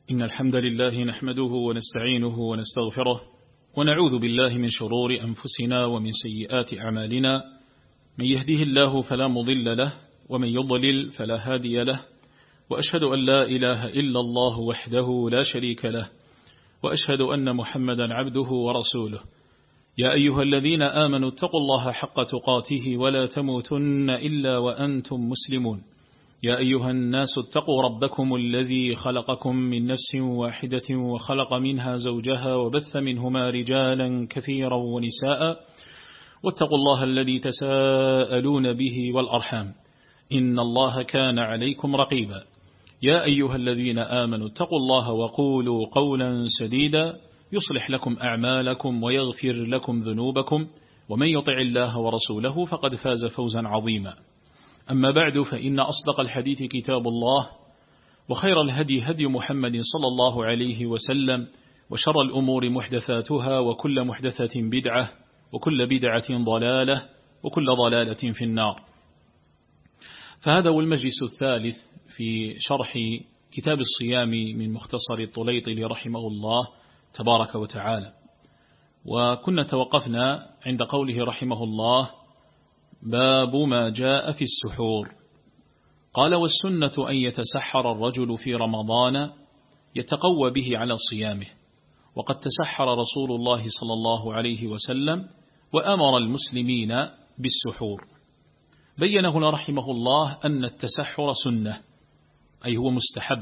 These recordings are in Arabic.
إن الحمد لله نحمده ونستعينه ونستغفره ونعوذ بالله من شرور أنفسنا ومن سيئات أعمالنا. من يهده الله فلا مضل له ومن يضلل فلا هادي له، وأشهد أن لا إله إلا الله وحده لا شريك له، وأشهد أن محمدا عبده ورسوله. يا أيها الذين آمنوا اتقوا الله حق تقاته ولا تموتن إلا وأنتم مسلمون. يا أيها الناس اتقوا ربكم الذي خلقكم من نفس واحدة وخلق منها زوجها وبث منهما رجالا كثيرا ونساء، واتقوا الله الذي تساءلون به والأرحام إن الله كان عليكم رقيبا. يا أيها الذين آمنوا اتقوا الله وقولوا قولا سديدا يصلح لكم أعمالكم ويغفر لكم ذنوبكم، ومن يطع الله ورسوله فقد فاز فوزا عظيما. أما بعد، فإن أصدق الحديث كتاب الله، وخير الهدي هدي محمد صلى الله عليه وسلم، وشر الأمور محدثاتها، وكل محدثة بدعة، وكل بدعة ضلالة، وكل ضلالة في النار. فهذا هو المجلس الثالث في شرح كتاب الصيام من مختصر الطليطلي رحمه الله تبارك وتعالى. وكنا توقفنا عند قوله رحمه الله: باب ما جاء في السحور. قال: والسنة أن يتسحر الرجل في رمضان يتقوى به على صيامه، وقد تسحر رسول الله صلى الله عليه وسلم وأمر المسلمين بالسحور. بين هنا رحمه الله أن التسحر سنة، أي هو مستحب،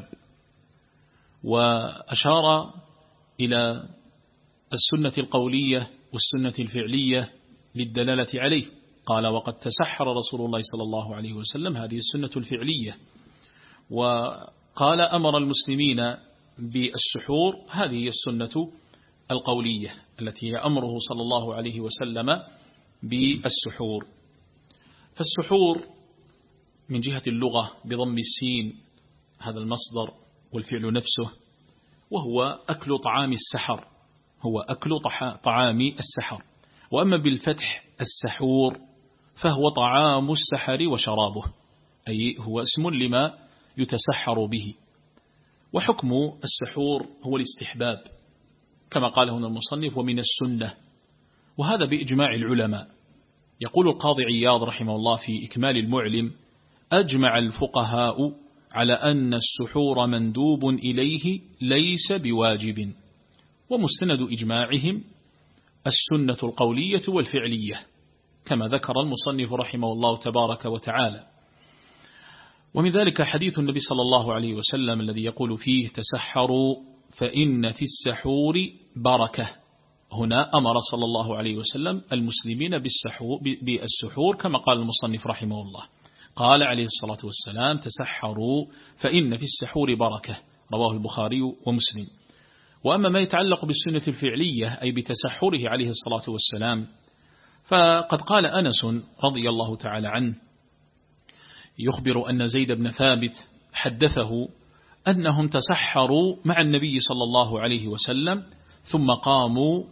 وأشار إلى السنة القولية والسنة الفعلية للدلالة عليه. قال: وقد تسحر رسول الله صلى الله عليه وسلم، هذه السنة الفعلية. وقال: أمر المسلمين بالسحور، هذه السنة القولية التي أمره صلى الله عليه وسلم بالسحور. فالسحور من جهة اللغة بضم السين هذا المصدر والفعل نفسه، وهو أكل طعام السحر، هو أكل طعام السحر. وأما بالفتح السحور فهو طعام السحر وشرابه، أي هو اسم لما يتسحر به. وحكم السحور هو الاستحباب كما قال هنا المصنف: ومن السنة، وهذا بإجماع العلماء. يقول القاضي عياض رحمه الله في إكمال المعلم: أجمع الفقهاء على أن السحور مندوب إليه ليس بواجب. ومستند إجماعهم السنة القولية والفعلية كما ذكر المصنف رحمه الله تبارك وتعالى. ومن ذلك حديث النبي صلى الله عليه وسلم الذي يقول فيه: تسحروا فإن في السحور بركة. هنا أمر صلى الله عليه وسلم المسلمين بالسحور كما قال المصنف رحمه الله. قال عليه الصلاة والسلام: تسحروا فإن في السحور بركة، رواه البخاري ومسلم. وأما ما يتعلق بالسنة الفعلية أي بتسحره عليه الصلاة والسلام، فقد قال أنس رضي الله تعالى عنه يخبر أن زيد بن ثابت حدثه أنهم تسحروا مع النبي صلى الله عليه وسلم ثم قاموا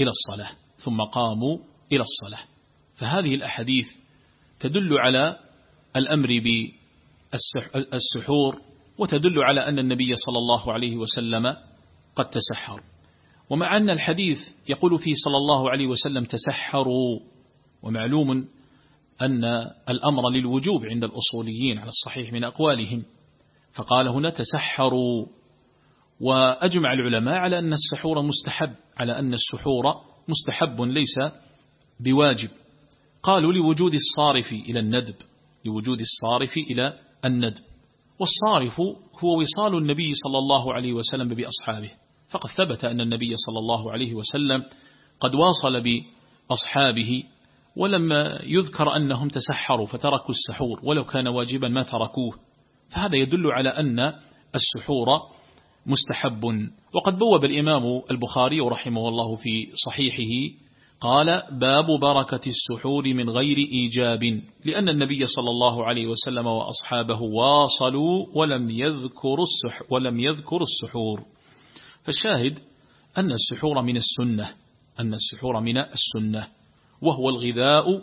إلى الصلاة. فهذه الأحاديث تدل على الأمر بالسحور، وتدل على أن النبي صلى الله عليه وسلم قد تسحر. ومع أن الحديث يقول فيه صلى الله عليه وسلم: تسحروا، ومعلوم أن الأمر للوجوب عند الأصوليين على الصحيح من أقوالهم، فقال هنا: تسحروا. وأجمع العلماء على أن السحور مستحب، على أن السحور مستحب ليس بواجب. قالوا لوجود الصارف إلى الندب، والصارف هو وصال النبي صلى الله عليه وسلم بأصحابه، فقد ثبت أن النبي صلى الله عليه وسلم قد واصل بأصحابه، ولم يذكر أنهم تسحروا فتركوا السحور، ولو كان واجبا ما تركوه. فهذا يدل على أن السحور مستحب. وقد بوب الإمام البخاري رحمه الله في صحيحه قال: باب بركة السحور من غير إيجاب، لأن النبي صلى الله عليه وسلم وأصحابه واصلوا ولم يذكر السحور. فالشاهد أن السحور من السنة، وهو الغذاء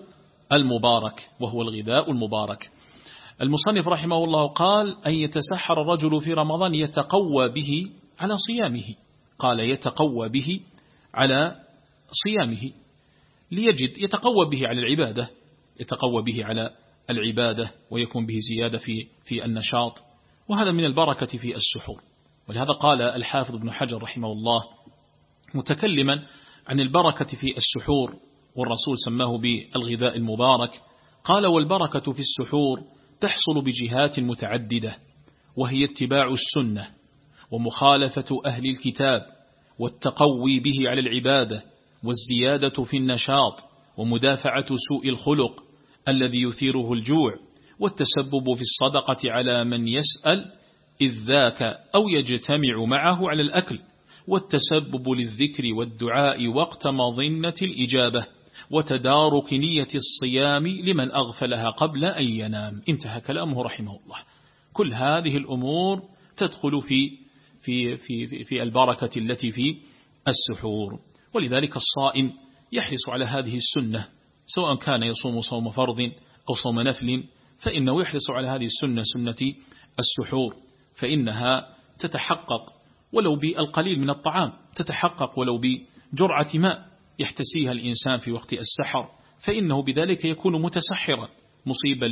المبارك. المصنف رحمه الله قال: أن يتسحر الرجل في رمضان يتقوى به على صيامه، قال يتقوى به على صيامه ليجد يتقوى به على العبادة، يتقوى به على العبادة ويكون به زيادة في النشاط، وهذا من البركة في السحور. ولهذا قال الحافظ ابن حجر رحمه الله متكلما عن البركة في السحور، والرسول سماه بالغذاء المبارك، قال والبركة في السحور تحصل بجهات متعددة، وهي اتباع السنة ومخالفة أهل الكتاب والتقوي به على العبادة والزيادة في النشاط ومدافعة سوء الخلق الذي يثيره الجوع والتسبب في الصدقة على من يسأل إذ ذاك أو يجتمع معه على الأكل، والتسبب للذكر والدعاء وقت مظنة الإجابة، وتدارك نية الصيام لمن أغفلها قبل أن ينام. انتهى كلامه رحمه الله. كل هذه الأمور تدخل في البركة التي في السحور. ولذلك الصائم يحرص على هذه السنة، سواء كان يصوم صوم فرض أو صوم نفل، فإنه يحرص على هذه السنة، سنة السحور، فإنها تتحقق ولو بالقليل من الطعام، تتحقق ولو بجرعة ماء يحتسيها الإنسان في وقت السحر، فإنه بذلك يكون متسحرا مصيبا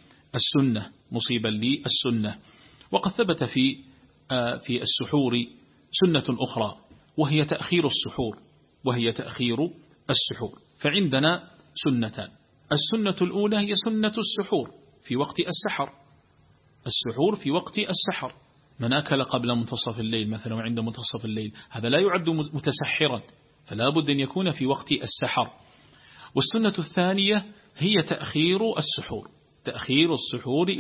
للسنة. وقد ثبت في السحور سنة أخرى وهي تأخير السحور. فعندنا سنتان. السنة الأولى هي سنة السحور في وقت السحر. السحور في وقت السحر، من أكل قبل منتصف الليل مثلا وعند منتصف الليل، هذا لا يعد متسحرا، فلا بد أن يكون في وقت السحر. والسنة الثانية هي تأخير السحور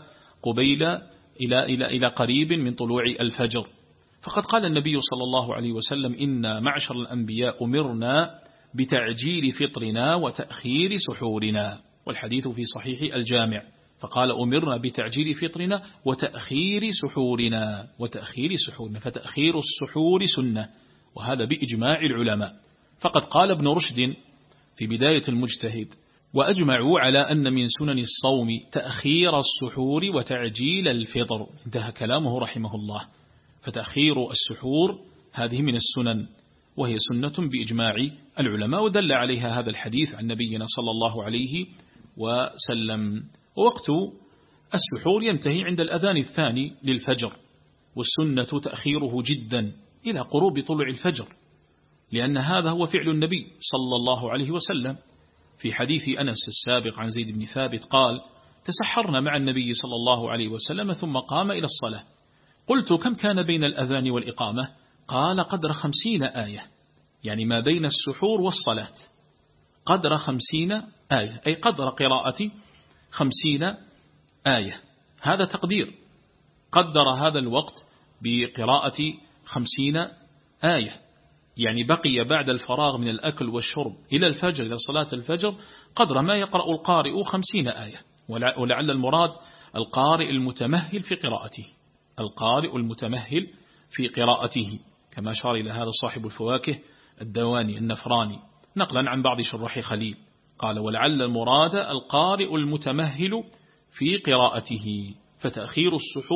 إلى قريب من طلوع الفجر. فقد قال النبي صلى الله عليه وسلم: إن معشر الأنبياء أمرنا بتعجيل فطرنا وتأخير سحورنا، والحديث في صحيح الجامع. فقال: أمرنا بتعجيل فطرنا وتأخير سحورنا. فتأخير السحور سنة، وهذا بإجماع العلماء. فقد قال ابن رشد في بداية المجتهد: وأجمعوا على أن من سنن الصوم تأخير السحور وتعجيل الفطر. انتهى كلامه رحمه الله. فتأخير السحور هذه من السنن، وهي سنة بإجماع العلماء، ودل عليها هذا الحديث عن نبينا صلى الله عليه وسلم. ووقت السحور ينتهي عند الأذان الثاني للفجر، والسنة تأخيره جدا إلى قروب طلوع الفجر، لأن هذا هو فعل النبي صلى الله عليه وسلم. في حديث أنس السابق عن زيد بن ثابت قال: تسحرنا مع النبي صلى الله عليه وسلم ثم قام إلى الصلاة. قلت: كم كان بين الأذان والإقامة؟ قال: قدر 50 آية، يعني ما بين السحور والصلاة قدر 50 آية، أي قدر قراءة 50 آية. هذا تقدير، قدر هذا الوقت بقراءة 50 آية، يعني بقي بعد الفراغ من الأكل والشرب إلى الفجر، إلى صلاة الفجر، قدر ما يقرأ القارئ 50 آية. ولعل المراد القارئ المتمهل في قراءته، كما أشار إلى هذا صاحب الفواكه الدواني النفراني نقلا عن بعض شراح خليل، قال: ولعل المراد القارئ المتمهل في قراءته. فتأخير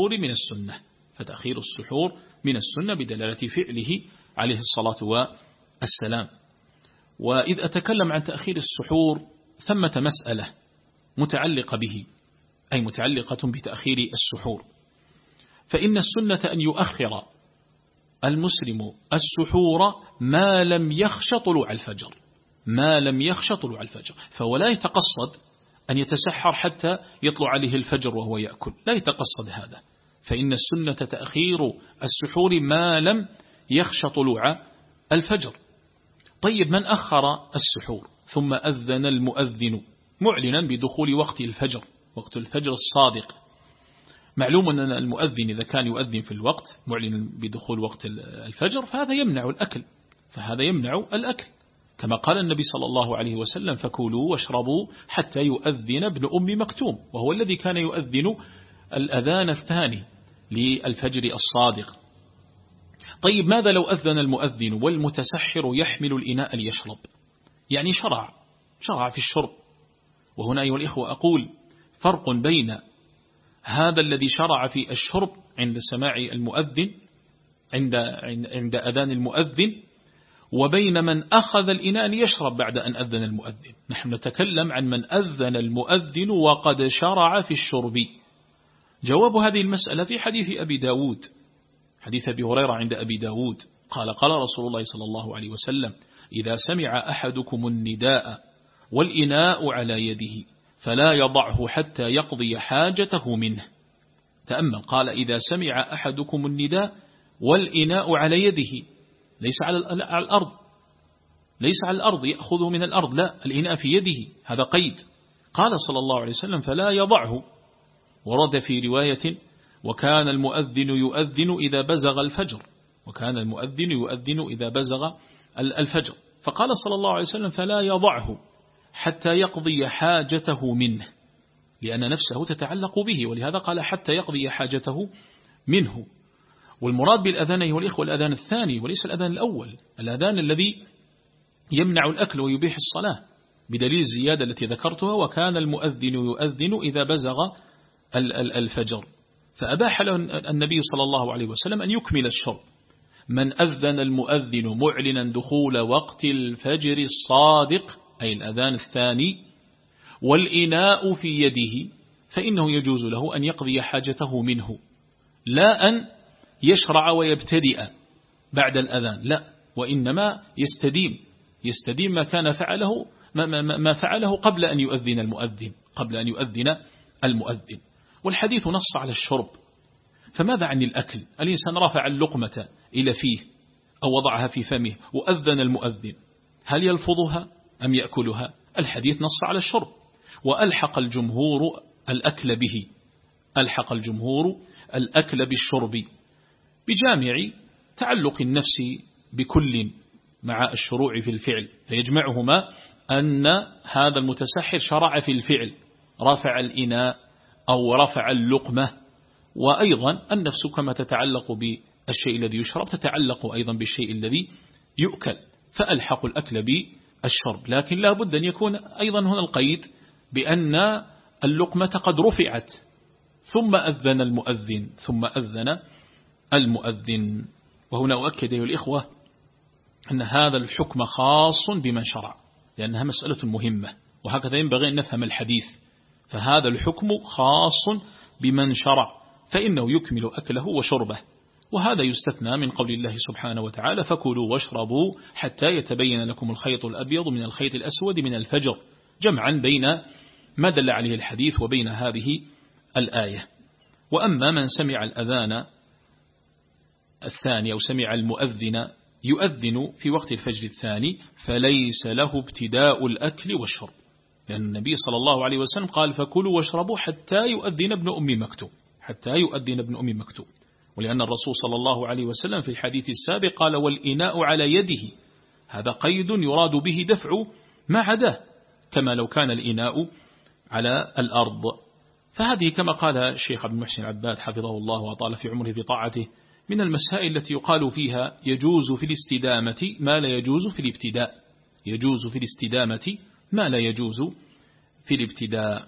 السحور من السنة بدلالة فعله عليه الصلاة والسلام. وإذ أتكلم عن تأخير السحور ثمة مسألة متعلقة به، أي متعلقة بتأخير السحور. فإن السنة أن يؤخر المسلم السحور ما لم يخش طلوع الفجر، فهو لا يتقصد أن يتسحر حتى يطلع عليه الفجر وهو يأكل، لا يتقصد هذا. فإن السنة تأخير السحور ما لم يخش طلوع الفجر. طيب، من أخر السحور ثم أذن المؤذن معلنا بدخول وقت الفجر، وقت الفجر الصادق، معلوم أن المؤذن إذا كان يؤذن في الوقت معلنا بدخول وقت الفجر فهذا يمنع الأكل، كما قال النبي صلى الله عليه وسلم: فكلوا واشربوا حتى يؤذن ابن أم مكتوم، وهو الذي كان يؤذن الأذان الثاني للفجر الصادق. طيب، ماذا لو أذن المؤذن والمتسحر يحمل الإناء ليشرب؟ يعني شرع في الشرب. وهنا أيها الإخوة أقول فرق بين هذا الذي شرع في الشرب عند سماع المؤذن عند أذان المؤذن وبين من أخذ الإناء ليشرب بعد أن أذن المؤذن. نحن نتكلم عن من أذن المؤذن وقد شرع في الشرب. جواب هذه المسألة في حديث أبي داود، حديث أبي هريرة عند أبي داود قال قال رسول الله صلى الله عليه وسلم: إذا سمع أحدكم النداء والإناء على يده فلا يضعه حتى يقضي حاجته منه. تأمل، قال: إذا سمع أحدكم النداء والإناء على يده، ليس على الأرض، ليس على الأرض يأخذه من الأرض، لا، الإناء في يده، هذا قيد. قال صلى الله عليه وسلم: فلا يضعه. ورد في رواية: وكان المؤذن يؤذن إذا بزغ الفجر، وكان المؤذن يؤذن إذا بزغ الفجر. فقال صلى الله عليه وسلم: فلا يضعه حتى يقضي حاجته منه، لأن نفسه تتعلق به، ولهذا قال حتى يقضي حاجته منه. والمراد بالأذان أيها الإخوة الأذان الثاني وليس الأذان الأول، الأذان الذي يمنع الأكل ويبيح الصلاة، بدليل الزيادة التي ذكرتها: وكان المؤذن يؤذن إذا بزغ الفجر. فأباح له النبي صلى الله عليه وسلم أن يكمل الشرب. من أذن المؤذن معلنا دخول وقت الفجر الصادق، أي الأذان الثاني، والإناء في يده، فإنه يجوز له أن يقضي حاجته منه، لا أن يشرع ويبتدئ بعد الأذان، لا، وإنما يستديم ما كان فعله ما فعله قبل أن يؤذن المؤذن. والحديث نص على الشرب، فماذا عن الأكل؟ الإنسان رفع اللقمة إلى فيه أو وضعها في فمه وأذن المؤذن، هل يلفظها أم يأكلها؟ الحديث نص على الشرب، وألحق الجمهور الأكل بالشرب بجامع تعلق النفس بكل مع الشروع في الفعل، فيجمعهما أن هذا المتسحر شرع في الفعل، رفع الإناء أو رفع اللقمة. وأيضا النفس كما تتعلق بالشيء الذي يشرب تتعلق أيضا بالشيء الذي يؤكل، فألحق الأكل بالشرب. لكن لا بد أن يكون أيضا هنا القيد بأن اللقمة قد رفعت ثم أذن المؤذن. وهنا أؤكد أيها الإخوة أن هذا الحكم خاص بمن شرع، لأنها مسألة مهمة، وهكذا ينبغي أن نفهم الحديث. فهذا الحكم خاص بمن شرع، فإنه يكمل أكله وشربه. وهذا يستثنى من قول الله سبحانه وتعالى: فكلوا واشربوا حتى يتبين لكم الخيط الأبيض من الخيط الأسود من الفجر، جمعا بين ما دل عليه الحديث وبين هذه الآية. وأما من سمع الأذان الثاني أو سمع المؤذن يؤذن في وقت الفجر الثاني فليس له ابتداء الأكل والشرب، لأن النبي صلى الله عليه وسلم قال: فكلوا واشربوا حتى يؤذن ابن أم مكتوم، ولأن الرسول صلى الله عليه وسلم في الحديث السابق قال: والإناء على يده، هذا قيد يراد به دفع ما عداه، كما لو كان الإناء على الأرض. فهذه كما قال الشيخ عبد المحسن العباد حفظه الله وطال في عمره في طاعته من المسائل التي يقال فيها يجوز في الاستدامة ما لا يجوز في الابتداء، يجوز في الاستدامة ما لا يجوز في الابتداء.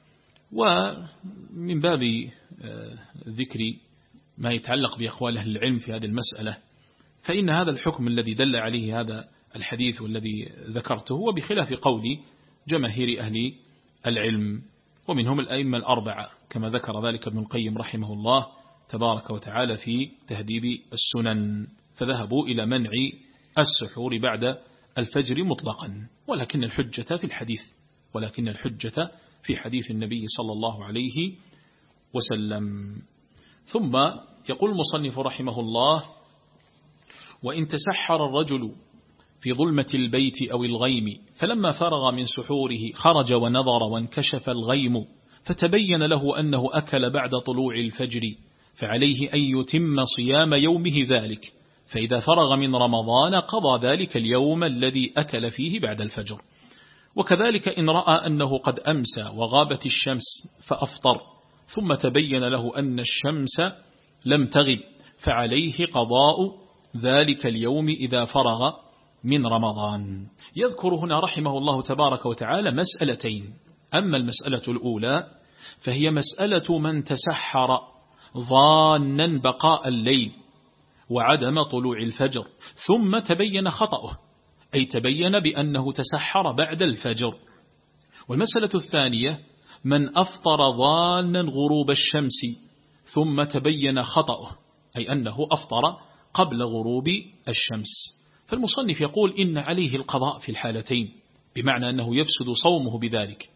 ومن باب ذكر ما يتعلق بأقوال أهل العلم في هذه المسألة، فإن هذا الحكم الذي دل عليه هذا الحديث والذي ذكرته هو بخلاف قول جماهير أهل العلم، ومنهم الأئمة الأربعة كما ذكر ذلك ابن القيم رحمه الله تبارك وتعالى في تهذيب السنن، فذهبوا إلى منع السحور بعد الفجر مطلقا، ولكن الحجة في حديث النبي صلى الله عليه وسلم. ثم يقول المصنف رحمه الله: وإن تسحر الرجل في ظلمة البيت أو الغيم فلما فرغ من سحوره خرج ونظر وانكشف الغيم فتبين له أنه أكل بعد طلوع الفجر فعليه أن يتم صيام يومه ذلك، فإذا فرغ من رمضان قضى ذلك اليوم الذي أكل فيه بعد الفجر. وكذلك إن رأى أنه قد أمسى وغابت الشمس فأفطر ثم تبين له أن الشمس لم تغب فعليه قضاء ذلك اليوم إذا فرغ من رمضان. يذكر هنا رحمه الله تبارك وتعالى مسألتين. أما المسألة الأولى فهي مسألة من تسحر ظانا بقاء الليل وعدم طلوع الفجر، ثم تبين خطأه، أي تبين بأنه تسحر بعد الفجر. والمسألة الثانية من أفطر ظانا غروب الشمس ثم تبين خطأه، أي أنه أفطر قبل غروب الشمس. فالمصنف يقول إن عليه القضاء في الحالتين، بمعنى أنه يفسد صومه بذلك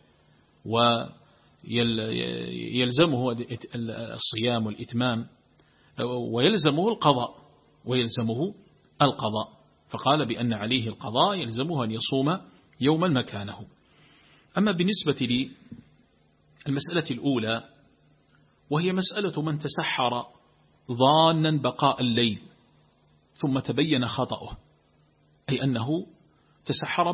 ويلزمه الصيام والإتمام، ويلزمه القضاء فقال بأن عليه القضاء يلزمه أن يصوم يوما مكانه. أما بالنسبة للمسألة الأولى وهي مسألة من تسحر ظانا بقاء الليل ثم تبين خطأه، أي أنه تسحر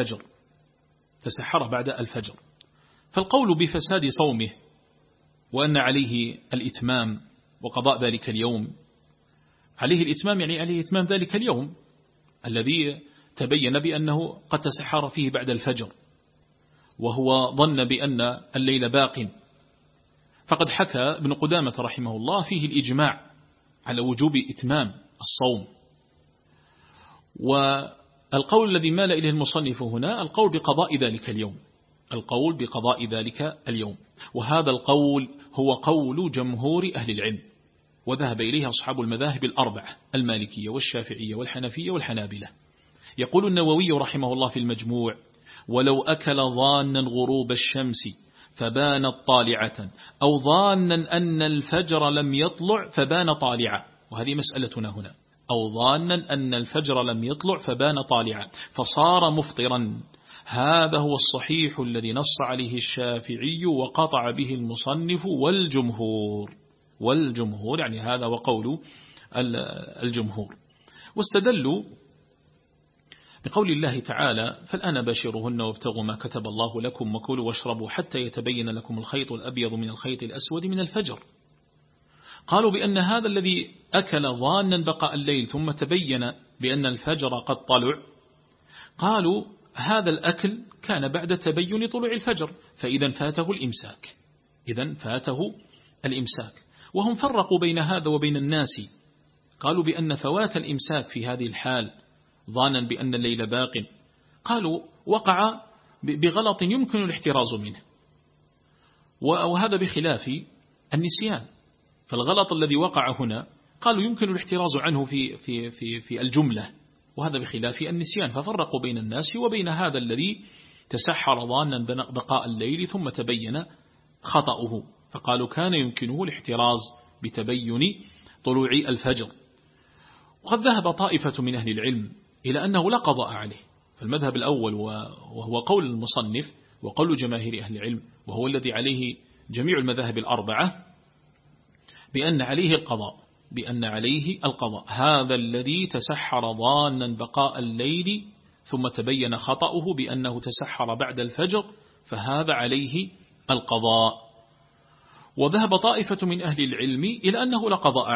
بعد الفجر، فالقول بفساد صومه وأن عليه الإتمام وقضاء ذلك اليوم، عليه الإتمام يعني عليه إتمام ذلك اليوم الذي تبين بأنه قد تسحر فيه بعد الفجر وهو ظن بأن الليل باق. فقد حكى ابن قدامة رحمه الله فيه الإجماع على وجوب إتمام الصوم. والقول الذي مال إليه المصنف هنا القول بقضاء ذلك اليوم، وهذا القول هو قول جمهور أهل العلم، وذهب إليه أصحاب المذاهب الأربعة المالكية والشافعية والحنفية والحنابلة. يقول النووي رحمه الله في المجموع: ولو أكل ظانا غروب الشمس فبانت طالعة، أو ظانا أن الفجر لم يطلع فبان طالعة، وهذه مسألتنا هنا، أو ظانا أن الفجر لم يطلع فبان طالعة فصار مفطرا، هذا هو الصحيح الذي نص عليه الشافعي وقطع به المصنف والجمهور يعني هذا وقول الجمهور. واستدلوا بقول الله تعالى: فالآن باشروهن وابتغوا ما كتب الله لكم وكلوا واشربوا حتى يتبين لكم الخيط الأبيض من الخيط الأسود من الفجر. قالوا بأن هذا الذي أكل ظانا بقاء الليل ثم تبين بأن الفجر قد طلع، قالوا هذا الأكل كان بعد تبين طلوع الفجر، فإذا فاته الإمساك. وهم فرقوا بين هذا وبين الناس، قالوا بأن فوات الإمساك في هذه الحال ظانا بأن الليل باق، قالوا وقع بغلط يمكن الاحتراز منه، وهذا بخلاف النسيان. فالغلط الذي وقع هنا قالوا يمكن الاحتراز عنه في الجملة، وهذا بخلاف النسيان. ففرقوا بين الناس وبين هذا الذي تسحر ظانا بقاء الليل ثم تبين خطأه، فقالوا كان يمكنه الاحتراز بتبين طلوع الفجر. وقد ذهب طائفة من أهل العلم إلى أنه لا قضاء عليه. فالمذهب الأول وهو قول المصنف وقول جماهير أهل العلم، وهو الذي عليه جميع المذاهب الأربعة، بأن عليه القضاء، هذا الذي تسحر ظانا بقاء الليل ثم تبين خطأه بأنه تسحر بعد الفجر، فهذا عليه القضاء. وذهب طائفة من أهل العلم إلى أنه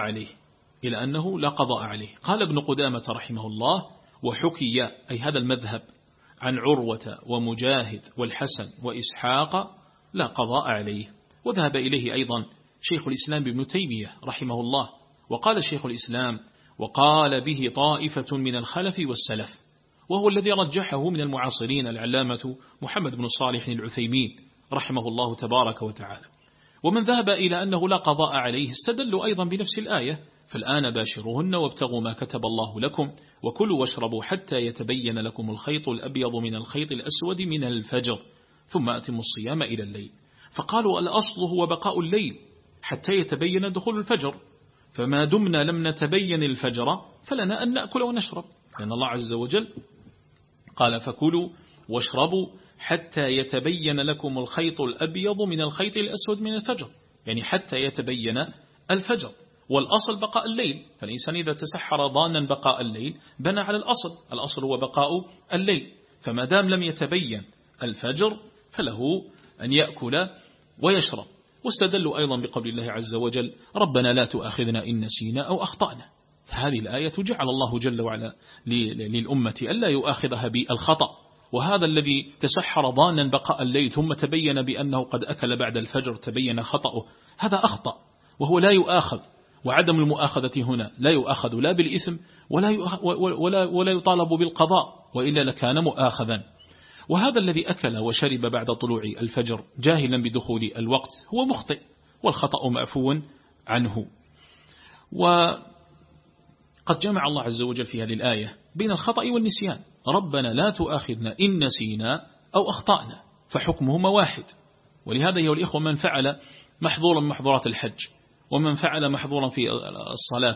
لا قضاء عليه. قال ابن قدامة رحمه الله: وحكي أي هذا المذهب عن عروة ومجاهد والحسن وإسحاق لا قضاء عليه. وذهب إليه أيضا شيخ الإسلام ابن تيمية رحمه الله، وقال شيخ الإسلام: وقال به طائفة من الخلف والسلف، وهو الذي رجحه من المعاصرين العلامة محمد بن صالح العثيمين رحمه الله تبارك وتعالى. ومن ذهب إلى أنه لا قضاء عليه استدلوا أيضا بنفس الآية: فالآن باشروهن وابتغوا ما كتب الله لكم وكلوا واشربوا حتى يتبين لكم الخيط الأبيض من الخيط الأسود من الفجر ثم أتموا الصيام إلى الليل. فقالوا الأصل هو بقاء الليل حتى يتبين دخول الفجر، فما دمنا لم نتبين الفجر فلنا أن نأكل ونشرب، لأن الله عز وجل قال: فكلوا واشربوا حتى يتبين لكم الخيط الأبيض من الخيط الأسود من الفجر، يعني حتى يتبين الفجر. والأصل بقاء الليل، فالإنسان إذا تسحر ظانا بقاء الليل بنى على الأصل هو بقاء الليل، فما دام لم يتبين الفجر فله أن يأكل ويشرب. واستدلوا أيضا بقول الله عز وجل: ربنا لا تؤاخذنا إن نسينا أو أخطأنا. فهذه الآية جعل الله جل وعلا للأمة ألا يؤاخذها بالخطأ، وهذا الذي تسحر ظانا بقاء الليل ثم تبين بأنه قد أكل بعد الفجر تبين خطأه، هذا أخطأ وهو لا يؤاخذ، وعدم المؤاخذة هنا لا يؤاخذ لا بالإثم ولا يطالب بالقضاء، وإلا لكان مؤاخذا. وهذا الذي أكل وشرب بعد طلوع الفجر جاهلا بدخول الوقت هو مخطئ، والخطأ معفو عنه. وقد جمع الله عز وجل في هذه الآية بين الخطأ والنسيان. ربنا لا تؤاخذنا إن نسينا أو أخطأنا، فحكمهما واحد. ولهذا أيها الإخوة من فعل محظورا محظورات الحج، ومن فعل محظورا في الصلاة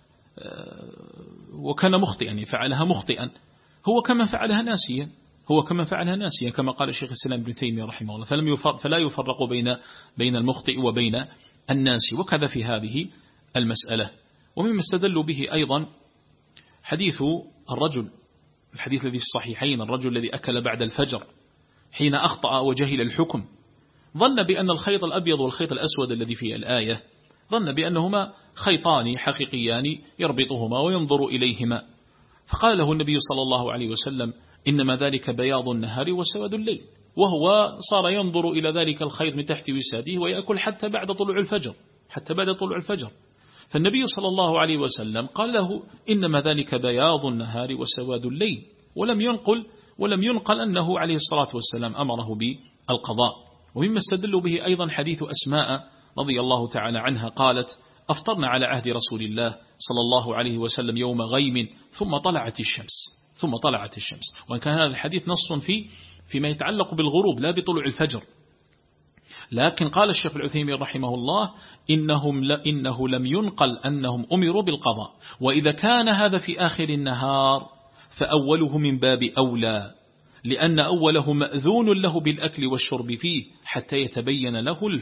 وكان مخطئا يعني فعلها مخطئا، هو كما فعلها ناسيا، كما قال الشيخ الإسلام ابن تيمية رحمه الله، فلا يفرق بين المخطئ وبين الناس. وكذا في هذه المسألة. ومما استدلوا به أيضا حديث الرجل، الحديث الذي في الصحيحين، الرجل الذي أكل بعد الفجر حين أخطأ وجهل الحكم، ظن بأن الخيط الأبيض والخيط الأسود الذي في الآية، ظن بأنهما خيطان حقيقيان يربطهما وينظر إليهما، فقال له النبي صلى الله عليه وسلم إنما ذلك بياض النهار وسواد الليل، وهو صار ينظر إلى ذلك الخيط من تحت وساده ويأكل حتى بعد طلوع الفجر. فالنبي صلى الله عليه وسلم قال له إنما ذلك بياض النهار وسواد الليل، ولم ينقل أنه عليه الصلاة والسلام أمره بالقضاء. ومما استدلوا به أيضا حديث أسماء رضي الله تعالى عنها قالت أفطرنا على عهد رسول الله صلى الله عليه وسلم يوم غيم ثم طلعت الشمس. وإن كان هذا الحديث نص فيما يتعلق بالغروب لا بطلوع الفجر، لكن قال الشيخ العثيمين رحمه الله إنه لم ينقل أنهم أمروا بالقضاء، وإذا كان هذا في آخر النهار فأوله من باب أولى، لأن أوله مأذون له بالأكل والشرب فيه حتى يتبين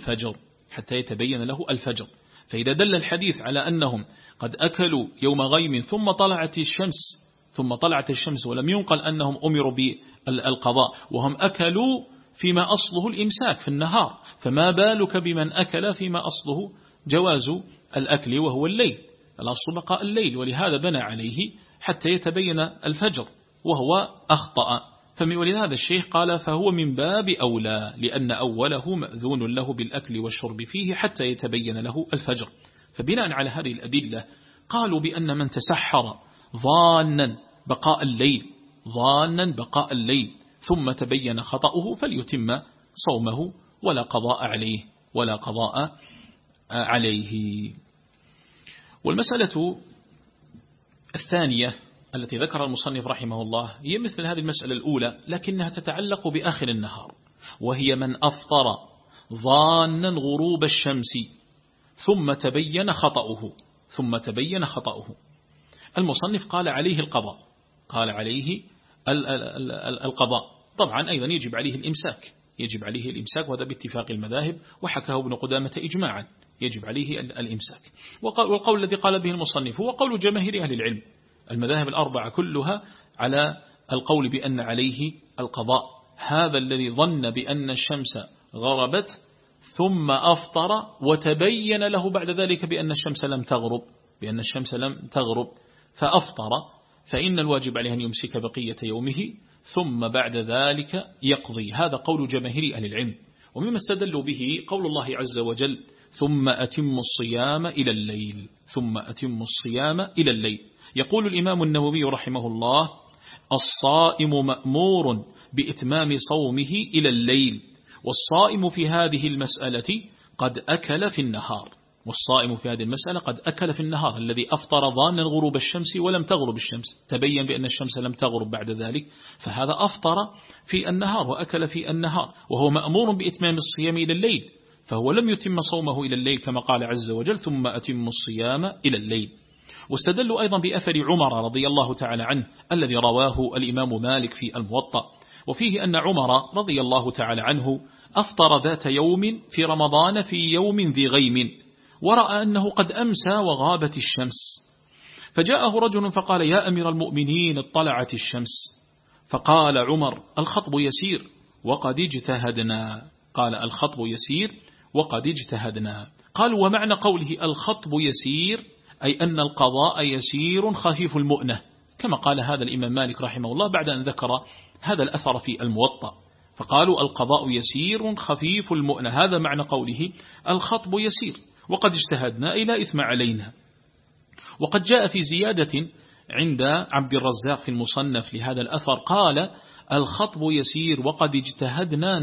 له الفجر. فإذا دل الحديث على أنهم قد أكلوا يوم غيم ثم طلعت الشمس ولم ينقل أنهم أمروا بالقضاء، وهم أكلوا فيما أصله الإمساك في النهار، فما بالك بمن أكل فيما أصله جواز الأكل وهو الليل، الأصل بقاء الليل، ولهذا بنى عليه حتى يتبين الفجر وهو أخطأ. ولهذا الشيخ قال فهو من باب أولى، لأن أوله مأذون له بالأكل والشرب فيه حتى يتبين له الفجر. فبناء على هذه الأدلة قالوا بأن من تسحر ظانا بقاء الليل ثم تبين خطأه فليتم صومه ولا قضاء عليه. والمسألة الثانية التي ذكر المصنف رحمه الله هي مثل هذه المسألة الأولى، لكنها تتعلق بآخر النهار، وهي من أفطر ظانا غروب الشمس ثم تبين خطأه. المصنف قال عليه القضاء. طبعا أيضا يجب عليه الإمساك، وهذا باتفاق المذاهب، وحكاه ابن قدامة إجماعا يجب عليه الإمساك. والقول الذي قال به المصنف هو قول جماهير أهل العلم، المذاهب الأربعة كلها على القول بأن عليه القضاء. هذا الذي ظن بأن الشمس غربت ثم أفطر وتبين له بعد ذلك بأن الشمس لم تغرب فأفطر، فإن الواجب عليه أن يمسك بقية يومه ثم بعد ذلك يقضي. هذا قول جماهير أهل العلم. ومما استدلوا به قول الله عز وجل ثم أتم الصيام إلى الليل. يقول الإمام النووي رحمه الله الصائم مأمور بإتمام صومه إلى الليل، والصائم في هذه المسألة قد أكل في النهار، الذي أفطر ظانا غروب الشمس ولم تغرب الشمس، تبين بأن الشمس لم تغرب بعد ذلك، فهذا أفطر في النهار وأكل في النهار، وهو مأمور بإتمام الصيام إلى الليل، فهو لم يتم صومه إلى الليل كما قال عز وجل ثم أتم الصيام إلى الليل. واستدلوا أيضا بأثر عمر رضي الله تعالى عنه الذي رواه الإمام مالك في الموطأ، وفيه أن عمر رضي الله تعالى عنه أفطر ذات يوم في رمضان في يوم ذي غيم، ورأى أنه قد أمسى وغابت الشمس، فجاءه رجل فقال يا أمير المؤمنين اطلعت الشمس، فقال عمر الخطب يسير وقد اجتهدنا. قالوا ومعنى قوله الخطب يسير أي أن القضاء يسير خفيف المؤنة، كما قال هذا الإمام مالك رحمه الله بعد أن ذكر هذا الأثر في الموطأ، فقالوا القضاء يسير خفيف المؤنة، هذا معنى قوله الخطب يسير. وقد اجتهدنا أي لا إثم علينا. وقد جاء في زيادة عند عبد الرزاق في المصنف لهذا الأثر قال الخطب يسير وقد اجتهدنا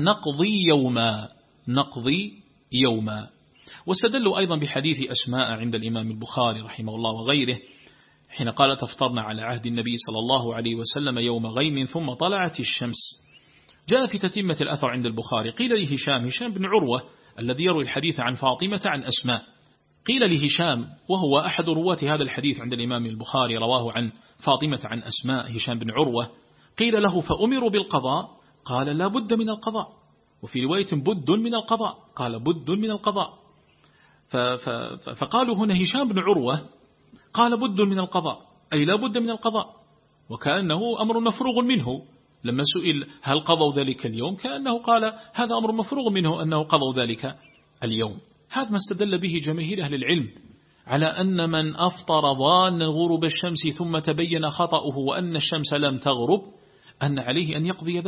نقضي يوما. واستدلوا أيضا بحديث أسماء عند الإمام البخاري رحمه الله وغيره حين قال تفطرنا على عهد النبي صلى الله عليه وسلم يوم غيم ثم طلعت الشمس. جاء في تتمة الأثر عند البخاري قيل لهشام بن عروة الذي يروي الحديث عن فاطمة عن أسماء، قيل لهشام وهو أحد رواة هذا الحديث عند الإمام البخاري رواه عن فاطمة عن أسماء هشام بن عروة، قيل له فأمروا بالقضاء قال لا بد من القضاء، وفي رواية بد من القضاء قال بد من القضاء. فقالوا هنا هشام بن عروة قال بد من القضاء أي لا بد من القضاء، وكأنه أمر مفروغ منه. لما سئل هل قضوا ذلك اليوم كأنه قال هذا أمر مفروغ منه أنه قضوا ذلك اليوم. هذا ما استدل به جماهير أهل العلم على أن من أفطر ظانا غروب الشمس ثم تبين خطأه وأن الشمس لم تغرب أن عليه أن يقضي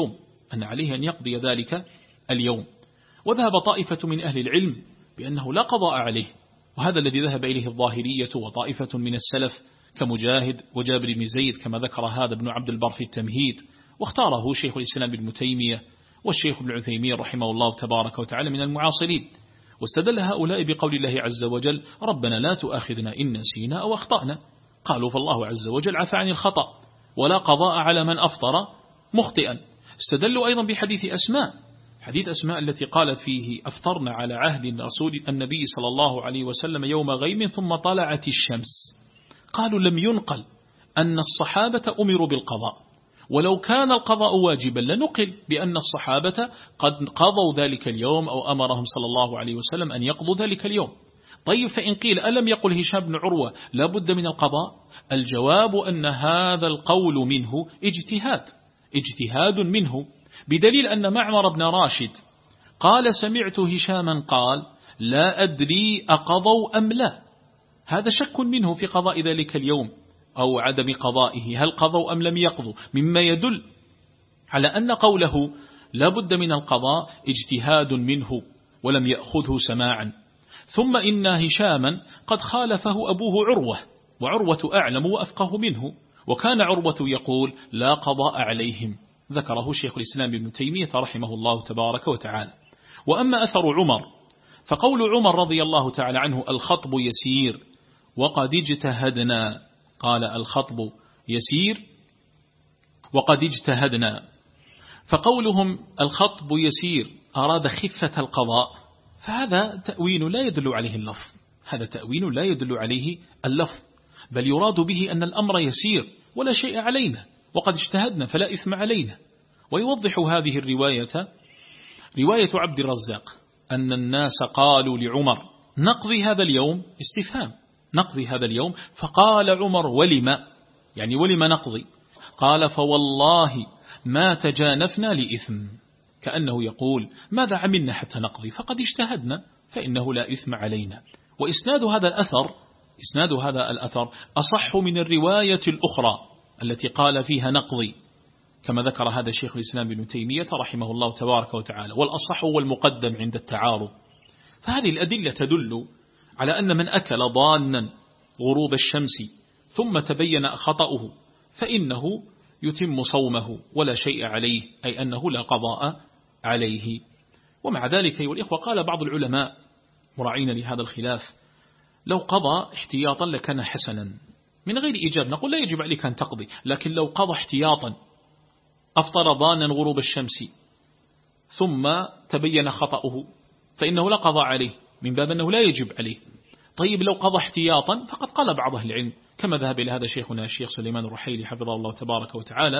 ذلك اليوم. وذهب طائفة من أهل العلم بأنه لا قضاء عليه، وهذا الذي ذهب إليه الظاهرية وطائفة من السلف كمجاهد وجابر بن زيد كما ذكر هذا ابن عبد البر في التمهيد، واختاره شيخ الإسلام ابن تيمية والشيخ ابن عثيمين رحمه الله تبارك وتعالى من المعاصرين. واستدل هؤلاء بقول الله عز وجل ربنا لا تؤاخذنا إن نسينا أو أخطأنا، قالوا فالله عز وجل عفى عن الخطأ ولا قضاء على من أفطر مخطئا. استدلوا أيضا بحديث أسماء، حديث أسماء التي قالت فيه أفطرنا على عهد رسول النبي صلى الله عليه وسلم يوم غيم ثم طلعت الشمس، قالوا لم ينقل أن الصحابة أمروا بالقضاء، ولو كان القضاء واجبا لنقل بأن الصحابة قد قضوا ذلك اليوم أو أمرهم صلى الله عليه وسلم أن يقضوا ذلك اليوم. طيب فإن قيل ألم يقل هشام بن عروة لا بد من القضاء؟ الجواب أن هذا القول منه اجتهاد منه، بدليل أن معمر بن راشد قال سمعت هشاما قال لا أدري أقضوا أم لا، هذا شك منه في قضاء ذلك اليوم أو عدم قضائه، هل قضوا أم لم يقضوا، مما يدل على أن قوله لا بد من القضاء اجتهاد منه ولم يأخذه سماعا. ثم إن هشاما قد خالفه أبوه عروة، وعروة أعلم وأفقه منه، وكان عروة يقول لا قضاء عليهم، ذكره شيخ الإسلام ابن تيمية رحمه الله تبارك وتعالى. وأما أثر عمر فقول عمر رضي الله تعالى عنه الخطب يسير وقد اجتهدنا، قال الخطب يسير وقد اجتهدنا، فقولهم الخطب يسير أراد خفة القضاء، فهذا تأويل لا يدل عليه اللفظ، بل يراد به أن الأمر يسير ولا شيء علينا وقد اجتهدنا فلا إثم علينا. ويوضح هذه الرواية رواية عبد الرزاق أن الناس قالوا لعمر نقضي هذا اليوم، استفهام نقضي هذا اليوم، فقال عمر ولم نقضي؟ قال فوالله ما تجانفنا لإثم، كأنه يقول ماذا عملنا حتى نقضي، فقد اجتهدنا فإنه لا إثم علينا. وإسناد هذا الأثر أصح من الرواية الأخرى التي قال فيها نقضي، كما ذكر هذا الشيخ الإسلام ابن تيمية رحمه الله تبارك وتعالى، والأصح هو المقدم عند التعارض. فهذه الأدلة تدل على أن من أكل ضانا غروب الشمس ثم تبين خطأه فإنه يتم صومه ولا شيء عليه، أي أنه لا قضاء عليه. ومع ذلك أيها الإخوة قال بعض العلماء مراعين لهذا الخلاف لو قضى احتياطا لكان حسنا من غير إيجاب، نقول لا يجب عليك أن تقضي، لكن لو قضى احتياطا أفطر ضانا غروب الشمس ثم تبين خطأه فإنه لا قضى عليه، من باب أنه لا يجب عليه. طيب لو قضى احتياطا فقد قال بعض أهل العلم كما ذهب إلى هذا شيخنا الشيخ سليمان الرحيلي حفظه الله تبارك وتعالى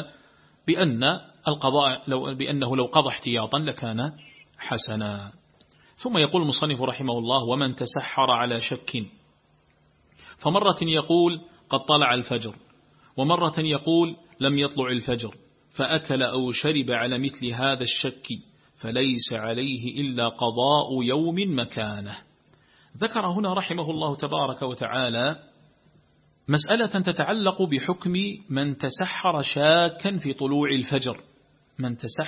بأنه لو قضى احتياطا لكان حسنا. ثم يقول المصنف رحمه الله ومن تسحر على شك، فمرة يقول قد طلع الفجر، ومرة يقول لم يطلع الفجر، فأكل أو شرب على مثل هذا الشك فليس عليه إلا قضاء يوم مكانه. ذكر هنا رحمه الله تبارك وتعالى مسألة تتعلق بحكم من تسحر شاكا في طلوع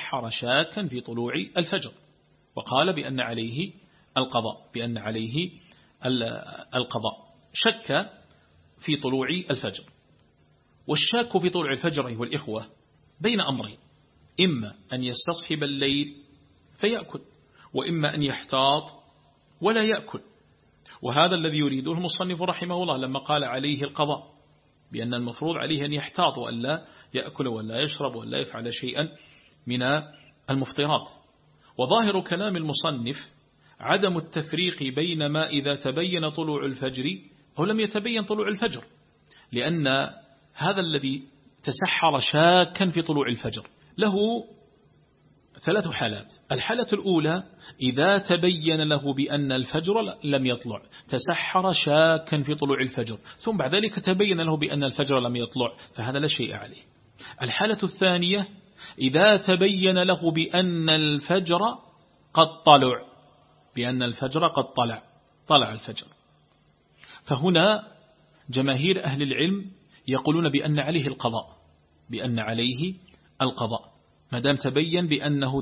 الفجر، وقال بأن عليه القضاء، شك في طلوع الفجر. والشاك في طلوع الفجر أيها الإخوة بين أمرين، إما أن يستصحب الليل فيأكل، وإما أن يحتاط ولا يأكل. وهذا الذي يريده المصنف رحمه الله لما قال عليه القضاء، بأن المفروض عليه أن يحتاط وألا يأكل ولا يشرب ولا يفعل شيئا من المفطرات. وظاهر كلام المصنف عدم التفريق بين ما إذا تبين طلوع الفجر أو لم يتبين طلوع الفجر، لأن هذا الذي تسحر شاكا في طلوع الفجر له 3 حالات. الحالة الأولى إذا تبين له بأن الفجر لم يطلع، تسحر شاكا في طلوع الفجر، ثم بعد ذلك تبين له بأن الفجر لم يطلع، فهذا لا شيء عليه. الحالة الثانية إذا تبين له بأن الفجر قد طلع، بأن الفجر قد طلع الفجر، فهنا جماهير أهل العلم يقولون بأن عليه القضاء، بأن عليه القضاء ما دام تبين بأنه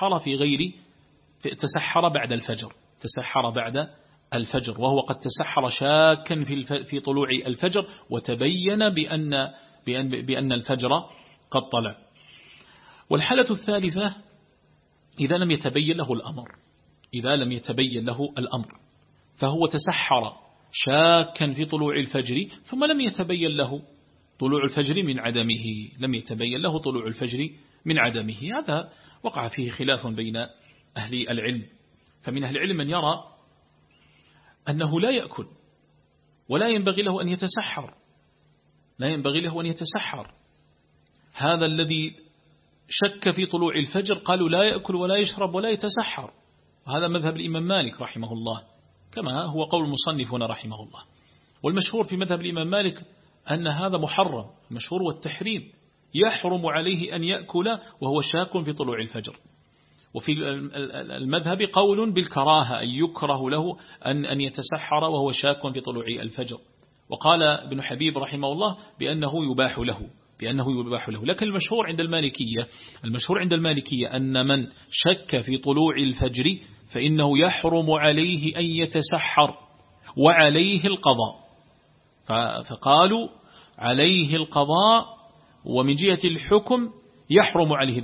تسحر بعد الفجر، تسحر بعد الفجر، وهو قد تسحر شاكا في طلوع الفجر، وتبين بأن الفجر قد طلع. والحالة الثالثة إذا لم يتبين له الأمر، إذا لم يتبين له الأمر فهو تسحر شاكا في طلوع الفجر ثم لم يتبين له طلوع الفجر من عدمه، لم يتبين له طلوع الفجر من عدمه. هذا وقع فيه خلاف بين أهل العلم، فمن أهل العلم من يرى أنه لا يأكل ولا ينبغي له أن يتسحر، لا ينبغي له أن يتسحر. هذا الذي شك في طلوع الفجر قالوا لا يأكل ولا يشرب ولا يتسحر، وهذا مذهب الإمام مالك رحمه الله، كما هو قول المصنف هنا رحمه الله. والمشهور في مذهب الإمام مالك أن هذا محرم، المشهور والتحريم، يحرم عليه أن يأكل وهو شاك في طلوع الفجر. وفي المذهب قول بالكراهة، أن يكره له أن يتسحر وهو شاك في طلوع الفجر. وقال ابن حبيب رحمه الله بأنه يباح له، لكن المشهور عند المالكية أن من شك في طلوع الفجر فإنه يحرم عليه أن يتسحر وعليه القضاء. فقالوا عليه القضاء، ومن جهة الحكم يحرم عليه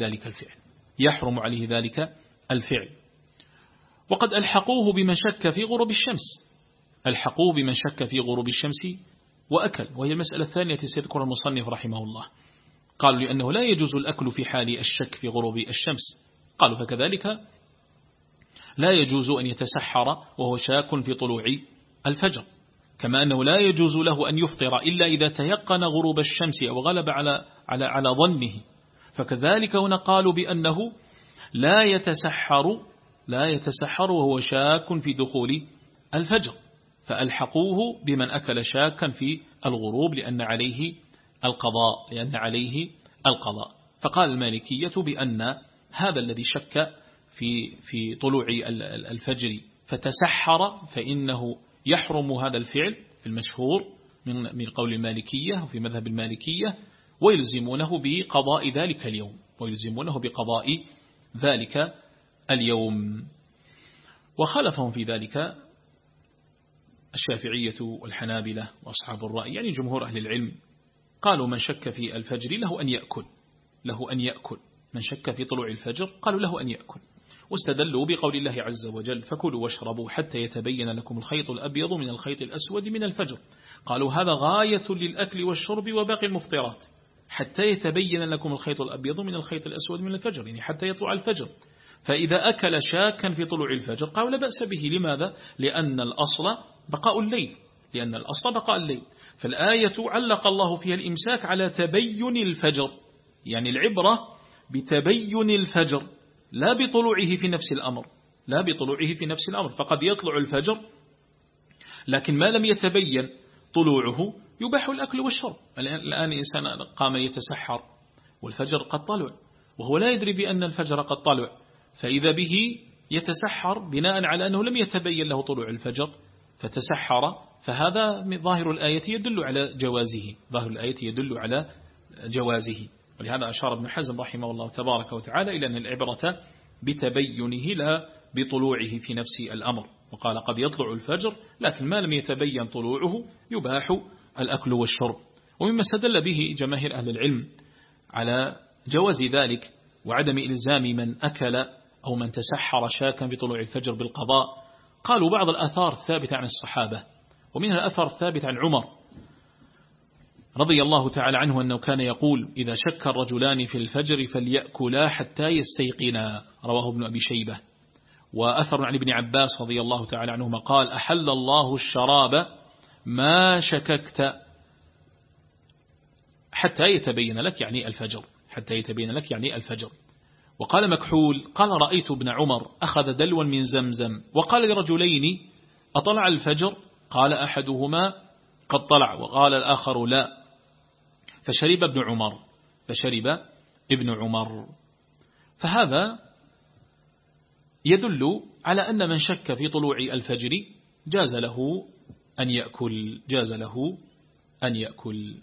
ذلك الفعل. وقد ألحقوه بمن شك في غروب الشمس، وأكل، وهي المسألة الثانية التي سيذكرها المصنف رحمه الله. قالوا لأنه لا يجوز الأكل في حال الشك في غروب الشمس، قالوا فكذلك لا يجوز أن يتسحر وهو شاك في طلوع الفجر، كما أنه لا يجوز له أن يفطر إلا إذا تيقن غروب الشمس أو غلب على ظنه. فكذلك هنا قالوا بأنه لا يتسحر وهو شاك في دخول الفجر، فألحقوه بمن أكل شاكا في الغروب لأن عليه القضاء. فقال المالكية بأن هذا الذي شك في طلوع الفجر فتسحر فإنه يحرم هذا الفعل في المشهور من قول المالكية وفي مذهب المالكية، ويلزمونه بقضاء ذلك اليوم. وخالفهم في ذلك الشافعية والحنابلة وأصحاب الرأي، يعني جمهور أهل العلم، قالوا من شك في الفجر له أن يأكل، من شك في طلوع الفجر قالوا له أن يأكل، واستدلوا بقول الله عز وجل فكلوا واشربوا حتى يتبين لكم الخيط الأبيض من الخيط الأسود من الفجر. قالوا هذا غاية للأكل والشرب وباقي المفطرات، حتى يتبين لكم الخيط الأبيض من الخيط الأسود من الفجر، يعني حتى يطلع الفجر. فإذا أكل شاكا في طلوع الفجر قالوا لا بأس به. لماذا؟ لأن الأصل بقاء الليل. فالآية علق الله فيها الإمساك على تبين الفجر، يعني العبرة بتبين الفجر لا بطلوعه في نفس الأمر، فقد يطلع الفجر لكن ما لم يتبين طلوعه يباح الأكل والشرب. الآن إنسان قام يتسحر والفجر قد طلع وهو لا يدري بأن الفجر قد طلع، فإذا به يتسحر بناء على أنه لم يتبين له طلوع الفجر فتسحر، فهذا من ظاهر الآية يدل على جوازه. ولهذا أشار ابن حزم رحمه الله تبارك وتعالى إلى أن العبرة بتبينه لا بطلوعه في نفس الأمر. وقال قد يطلع الفجر لكن ما لم يتبين طلوعه يباح الأكل والشرب. ومما استدل به جماهير أهل العلم على جواز ذلك وعدم إلزام من أكل أو من تسحر شاكا بطلوع الفجر بالقضاء، قالوا بعض الآثار الثابتة عن الصحابة، ومنها الأثر الثابت عن عمر رضي الله تعالى عنه أنه كان يقول إذا شك الرجلان في الفجر فليأكلا حتى يستيقنا، رواه ابن أبي شيبة. وأثر عن ابن عباس رضي الله تعالى عنهما قال أحل الله الشراب ما شككت حتى يتبين لك يعني الفجر، حتى يتبين لك يعني الفجر. وقال مكحول قال رأيت ابن عمر أخذ دلوا من زمزم وقال لرجلين أطلع الفجر؟ قال أحدهما قد طلع وقال الآخر لا، فشرب ابن عمر. فهذا يدل على أن من شك في طلوع الفجر جاز له أن يأكل.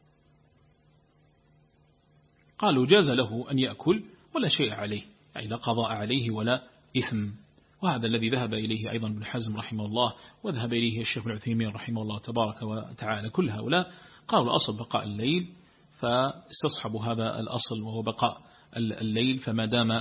قالوا جاز له أن يأكل ولا شيء عليه، أي لا قضاء عليه ولا إثم. وهذا الذي ذهب إليه أيضا ابن حزم رحمه الله، وذهب إليه الشيخ العثيمين رحمه الله تبارك وتعالى. كل هؤلاء قالوا الأصل بقاء الليل، فاستصحبوا هذا الأصل وهو بقاء الليل. فما دام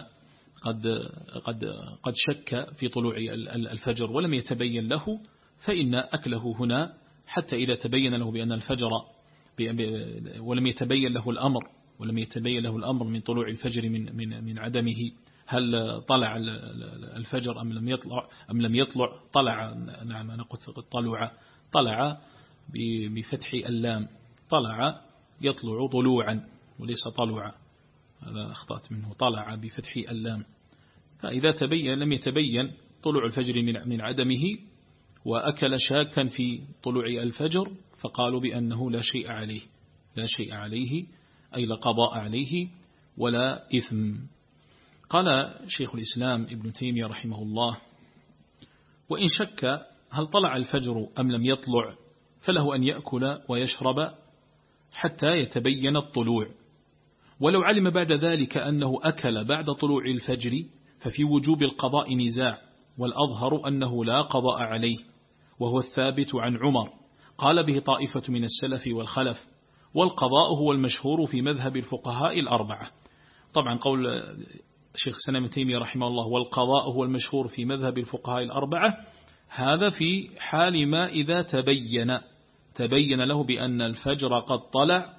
قد شك في طلوع الفجر ولم يتبين له، فإن أكله هنا حتى إذا تبين له بأن الفجر ولم يتبين له الأمر من طلوع الفجر من عدمه، هل طلع الفجر أم لم يطلع. طلع، نعم أنا قلت طلع بفتح اللام، طلع يطلع طلوعا وليس طلوعا، هذا أخطأت منه، طلع بفتح اللام. فإذا لم يتبين طلوع الفجر من عدمه وأكل شاكا في طلوع الفجر، فقالوا بأنه لا شيء عليه أي لا قضاء عليه ولا إثم. قال شيخ الإسلام ابن تيمية رحمه الله وإن شك هل طلع الفجر أم لم يطلع فله أن يأكل ويشرب حتى يتبين الطلوع، ولو علم بعد ذلك أنه أكل بعد طلوع الفجر ففي وجوب القضاء نزاع، والأظهر أنه لا قضاء عليه، وهو الثابت عن عمر قال به طائفة من السلف والخلف، والقضاء هو المشهور في مذهب الفقهاء الأربعة. طبعا قول شيخ الإسلام ابن تيمية رحمه الله والقضاء هو المشهور في مذهب الفقهاء الأربعة، هذا في حال ما إذا تبين له بأن الفجر قد طلع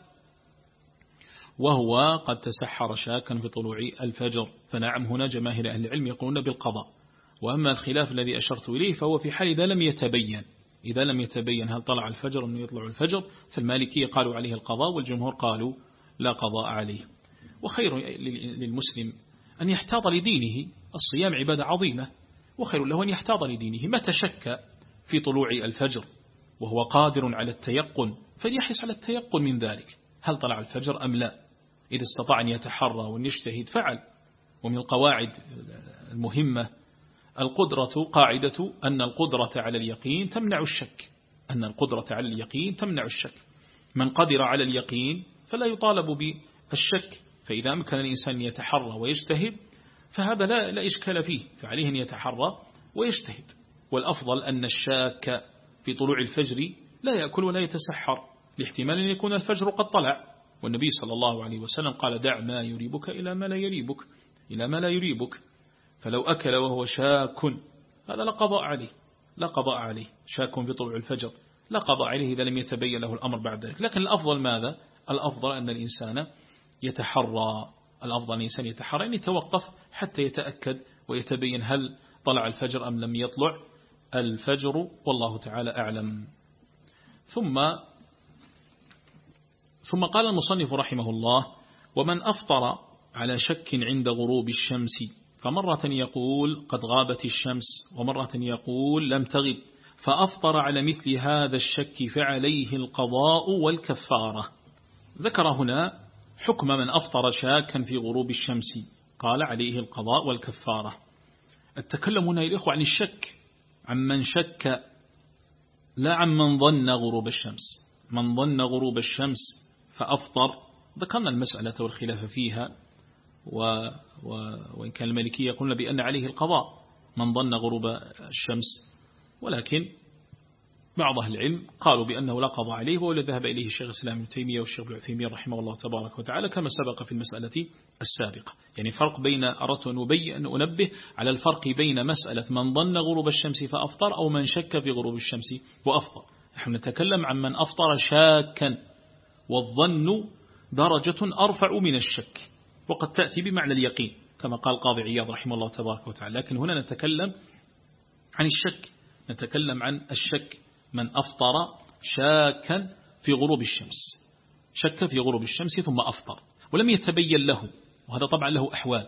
وهو قد تسحر شاكا في طلوع الفجر، فنعم هنا جماهير أهل العلم يقولون بالقضاء. وأما الخلاف الذي أشرت إليه فهو في حال إذا لم يتبين هل طلع الفجر أم يطلع الفجر، فالمالكية قالوا عليه القضاء والجمهور قالوا لا قضاء عليه. وخير للمسلم أن يحتاط لدينه، الصيام عبادة عظيمة، وخير له أن يحتاط لدينه. متى شك في طلوع الفجر وهو قادر على التيقن فليحرص على التيقن من ذلك، هل طلع الفجر أم لا. إذا استطاع أن يتحرى وأن يجتهد فعل. ومن القواعد المهمة قاعدة أن القدرة على اليقين تمنع الشك، من قدر على اليقين فلا يطالب بالشك. فإذا أمكن الإنسان يتحرى ويجتهد فهذا لا إشكال فيه، فعليه أن يتحرى ويجتهد. والأفضل أن الشاك في طلوع الفجر لا يأكل ولا يتسحر، لاحتمال أن يكون الفجر قد طلع، والنبي صلى الله عليه وسلم قال دع ما يريبك إلى ما لا يريبك. فلو أكل وهو شاك هذا لا قضاء عليه شاك في طلوع الفجر لا قضاء عليه إذا لم يتبين له الأمر بعد ذلك. لكن الأفضل ماذا؟ الأفضل أن الإنسان يتحرى، أن يتوقف حتى يتأكد ويتبين هل طلع الفجر أم لم يطلع الفجر، والله تعالى أعلم. ثم قال المصنف رحمه الله ومن أفطر على شك عند غروب الشمس، فمرة يقول قد غابت الشمس ومرة يقول لم تغب، فأفطر على مثل هذا الشك فعليه القضاء والكفارة. ذكر هنا حكم من أفطر شاكا في غروب الشمس، قال عليه القضاء والكفارة. التكلم هنا الإخوة عن الشك، عن من شك لا عن من ظن غروب الشمس. من ظن غروب الشمس فأفطر، ذكرنا المسألة والخلاف فيها، وإن كان المالكية يقولون بأن عليه القضاء من ظن غروب الشمس ولكن بعض أهل العلم قالوا بأنه لا قضاء عليه، ولا ذهب إليه الشيخ الإسلام ابن تيمية والشيخ ابن عثيمين رحمه الله تبارك وتعالى كما سبق في المسألة السابقة. يعني فرق بين، أردت أن أنبه على الفرق بين مسألة من ظن غروب الشمس فأفطر أو من شك في غروب الشمس وأفطر. نحن نتكلم عن من أفطر شاكا، والظن درجة أرفع من الشك، وقد تأتي بمعنى اليقين كما قال قاضي عياض رحمه الله تبارك وتعالى. لكن هنا نتكلم عن الشك، نتكلم عن الشك، من أفطر شاكا في غروب الشمس، شك في غروب الشمس ثم أفطر ولم يتبين له، وهذا طبعا له أحوال.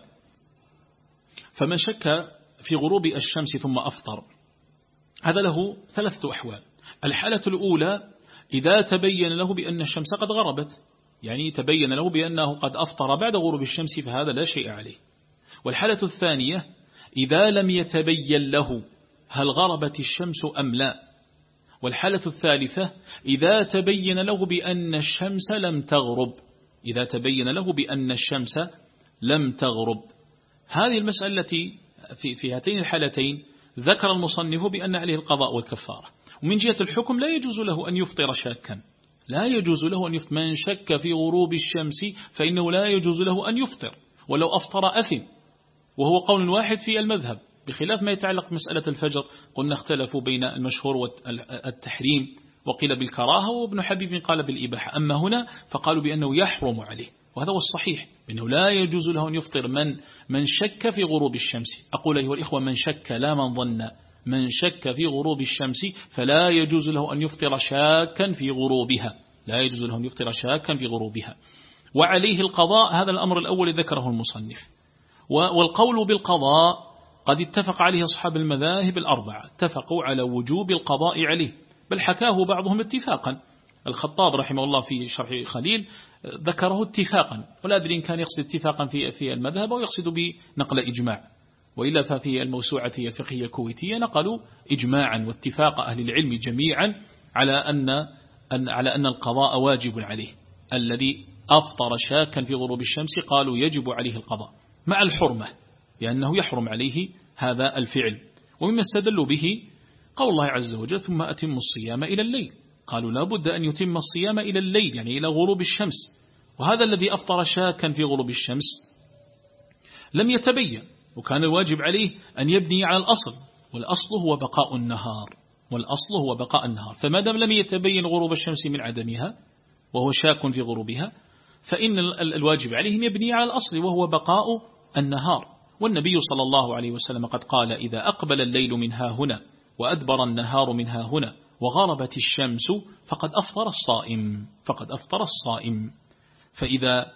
فمن شك في غروب الشمس ثم أفطر هذا له ثلاثة أحوال. الحالة الأولى إذا تبين له بأن الشمس قد غربت، يعني تبين له بأنه قد أفطر بعد غروب الشمس، فهذا لا شيء عليه. والحالة الثانية إذا لم يتبين له هل غربت الشمس أم لا. والحالة الثالثة إذا تبين له بأن الشمس لم تغرب، إذا تبين له بأن الشمس لم تغرب. هذه المسألة التي في هاتين الحالتين ذكر المصنف بأن عليه القضاء والكفارة. ومن جهة الحكم لا يجوز له أن يفطر شاكا، لا يجوز له أن يفطر. من شك في غروب الشمس فإنه لا يجوز له أن يفطر، ولو أفطر أثم، وهو قول واحد في المذهب، بخلاف ما يتعلق بمسألة الفجر. قلنا اختلفوا بين المشهور والتحريم، وقيل بالكراهة، وابن حبيب قال بالإباحة. أما هنا فقالوا بأنه يحرم عليه، وهذا هو الصحيح، بأنه لا يجوز له أن يفطر من شك في غروب الشمس. أقول أيها الإخوة من شك لا من ظن، من شك في غروب الشمس فلا يجوز له أن يفطر شاكا في غروبها، لا يجوز له أن يفطر شاكا في غروبها. وعليه القضاء، هذا الأمر الأول ذكره المصنف. والقول بالقضاء قد اتفق عليه أصحاب المذاهب الأربعة، اتفقوا على وجوب القضاء عليه، بل حكاه بعضهم اتفاقا. الخطاب رحمه الله في شرح خليل ذكره اتفاقا، ولا أدري إن كان يقصد اتفاقا في المذهب أو يقصد بنقل إجماع، وإلا ففي الموسوعة الفقهية الكويتية نقلوا إجماعا واتفاق أهل العلم جميعا على أن القضاء واجب عليه. الذي أفطر شاكا في غروب الشمس قالوا يجب عليه القضاء مع الحرمة، لأنه يحرم عليه هذا الفعل. ومما استدلوا به قول الله عز وجل ثم أتم الصيام إلى الليل، قالوا لا بد أن يتم الصيام إلى الليل، يعني إلى غروب الشمس. وهذا الذي أفطر شاكا في غروب الشمس لم يتبين، وكان الواجب عليه أن يبني على الأصل، والأصل هو بقاء النهار، والأصل هو بقاء النهار. فما دام لم يتبين غروب الشمس من عدمها وهو شاك في غروبها، فإن الواجب عليهم يبني على الأصل وهو بقاء النهار. والنبي صلى الله عليه وسلم قد قال إذا أقبل الليل من ها هنا وأدبر النهار من ها هنا وغربت الشمس فقد أفطر الصائم، فقد أفطر الصائم. فإذا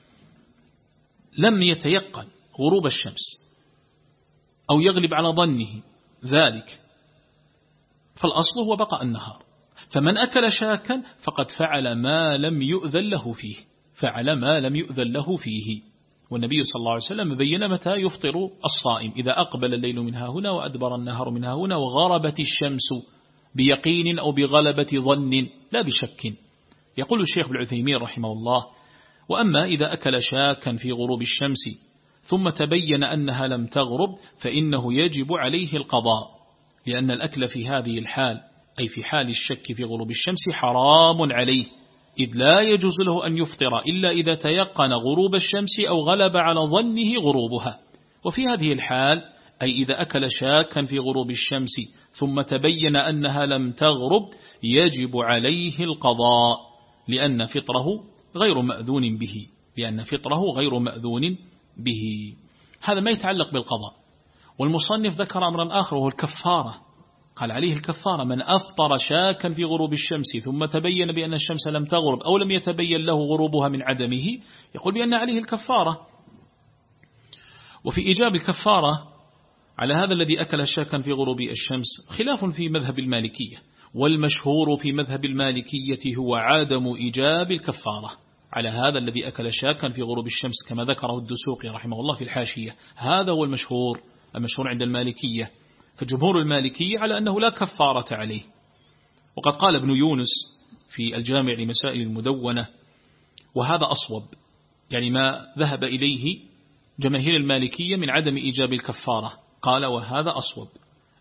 لم يتيقن غروب الشمس أو يغلب على ظنه ذلك فالأصل هو بقاء النهار. فمن أكل شاكا فقد فعل ما لم يؤذن له فيه، فعل ما لم يؤذن له فيه. والنبي صلى الله عليه وسلم بين متى يفطر الصائم: إذا أقبل الليل من ها هنا وأدبر النهار من ها هنا وغربت الشمس، بيقين أو بغلبة ظن لا بشك. يقول الشيخ ابن عثيمين رحمه الله: وأما إذا أكل شاكا في غروب الشمس ثم تبين أنها لم تغرب فإنه يجب عليه القضاء، لأن الأكل في هذه الحال أي في حال الشك في غروب الشمس حرام عليه، إذ لا يجوز له أن يفطر إلا إذا تيقن غروب الشمس أو غلب على ظنه غروبها. وفي هذه الحال أي إذا أكل شاكا في غروب الشمس ثم تبين أنها لم تغرب يجب عليه القضاء، لأن فطره غير مأذون به، لأن فطره غير مأذون به. هذا ما يتعلق بالقضاء. والمصنف ذكر أمرا آخر وهو الكفارة، قال عليه الكفارة: من أفطر شاكا في غروب الشمس ثم تبين بأن الشمس لم تغرب أو لم يتبين له غروبها من عدمه، يقول بأن عليه الكفارة. وفي إيجاب الكفارة على هذا الذي أكل شاكا في غروب الشمس خلاف في مذهب المالكية، والمشهور في مذهب المالكية هو عدم إيجاب الكفارة على هذا الذي أكل شاكا في غروب الشمس، كما ذكره الدسوقي رحمه الله في الحاشية. هذا هو المشهور عند المالكية. فجمهور المالكية على أنه لا كفارة عليه. وقد قال ابن يونس في الجامع لمسائل المدونة، وهذا أصوب، يعني ما ذهب إليه جماهير المالكية من عدم إيجاب الكفارة، قال وهذا أصوب،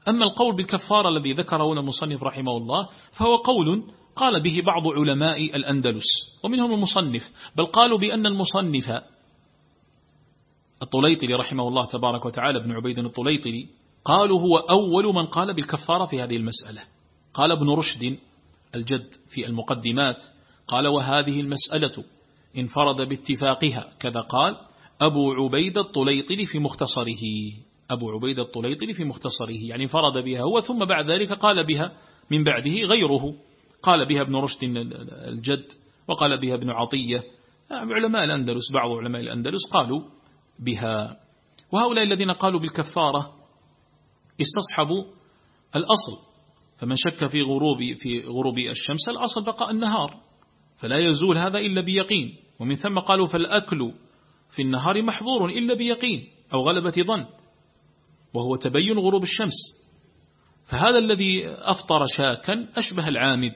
أما القول بالكفارة الذي ذكره المصنف رحمه الله فهو قول قال به بعض علماء الأندلس ومنهم المصنف، بل قالوا بأن المصنف الطليطلي رحمه الله تبارك وتعالى ابن عبيد الطليطلي قالوا هو أول من قال بالكفارة في هذه المسألة. قال ابن رشد الجد في المقدمات قال وهذه المسألة انفرد باتفاقها كذا قال أبو عبيد الطليطلي في مختصره. أبو عبيد الطليطلي في مختصره يعني انفرد بها هو، ثم بعد ذلك قال بها من بعده غيره، قال بها ابن رشد الجد وقال بها ابن عطية، علماء الأندلس بعض علماء الأندلس قالوا بها. وهؤلاء الذين قالوا بالكفارة استصحبوا الأصل، فمن شك في غروب الشمس الأصل بقاء النهار، فلا يزول هذا إلا بيقين، ومن ثم قالوا فالأكل في النهار محظور إلا بيقين أو غلبة ظن، وهو تبين غروب الشمس. فهذا الذي أفطر شاكا أشبه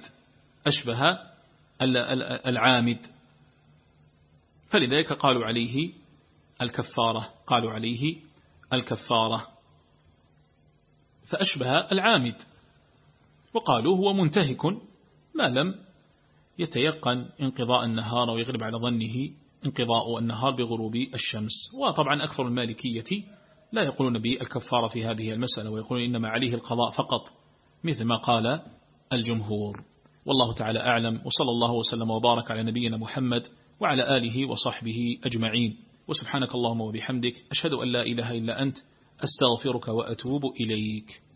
العامد، فلذلك قالوا عليه الكفارة، فأشبه العامد، وقالوا هو منتهك ما لم يتيقن انقضاء النهار ويغلب على ظنه انقضاء النهار بغروب الشمس. وطبعا أكثر المالكية لا يقولون بالكفارة في هذه المسألة، ويقولون إنما عليه القضاء فقط مثل ما قال الجمهور. والله تعالى أعلم، وصلى الله وسلم وبارك على نبينا محمد وعلى آله وصحبه أجمعين. وسبحانك اللهم وبحمدك أشهد أن لا إله إلا أنت أستغفرك وأتوب إليك.